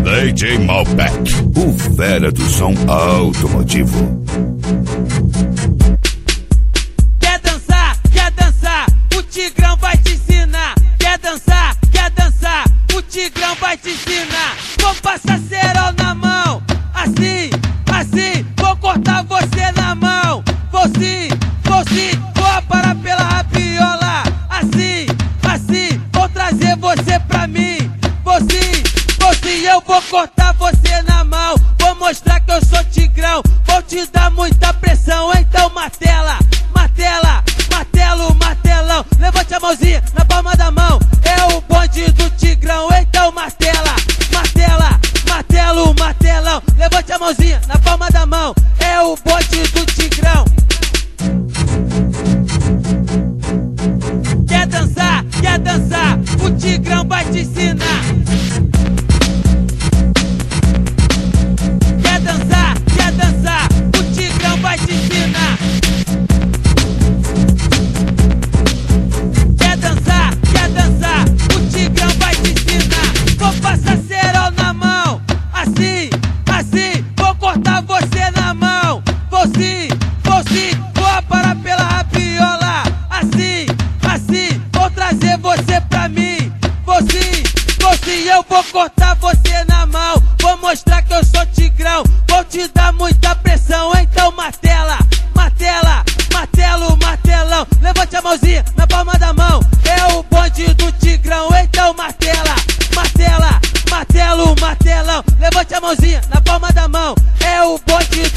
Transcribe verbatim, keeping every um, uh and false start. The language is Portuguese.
D J Malbec, o fera do som automotivo. Quer dançar, quer dançar, o Tigrão vai te ensinar. Quer dançar, quer dançar, o Tigrão vai te ensinar. Vou passar cerol na mão, assim, assim, vou cortar você na mão. Vou sim, vou sim, vou parar pela rabiola. Assim, assim, vou trazer você pra mim. Vou sim, vou sim, eu vou cortar você na mão. Vou mostrar que eu sou Tigrão, vou te dar muita pressão. Então martela, martela, martelo, martelão. Levante a mãozinha na palma da mão, é o bonde do Tigrão. Então martela, martela, martelo, martelão. Levante a mãozinha na palma da mão, é o bonde do Tigrão. Quer dançar, quer dançar, o Tigrão vai te ensinar. Quer dançar, quer dançar, o Tigrão vai te ensinar. Quer dançar, quer dançar, o Tigrão vai te ensinar. Vou passar cerol na mão, assim, assim, vou cortar você na mão. Vou sim, vou sim, vou parar pela rabiola. Assim, assim, vou trazer você pra mim. Vou sim, vou sim, eu vou cortar você na mão. Vou mostrar que eu sou Tigrão, vou te dar muita pressão. Então martela, martela, martelo, martelão. Levante a mãozinha na palma da mão, é o bonde do Tigrão. Então martela, martela, martelo, martelão. Levante a mãozinha na palma da mão, é o bonde do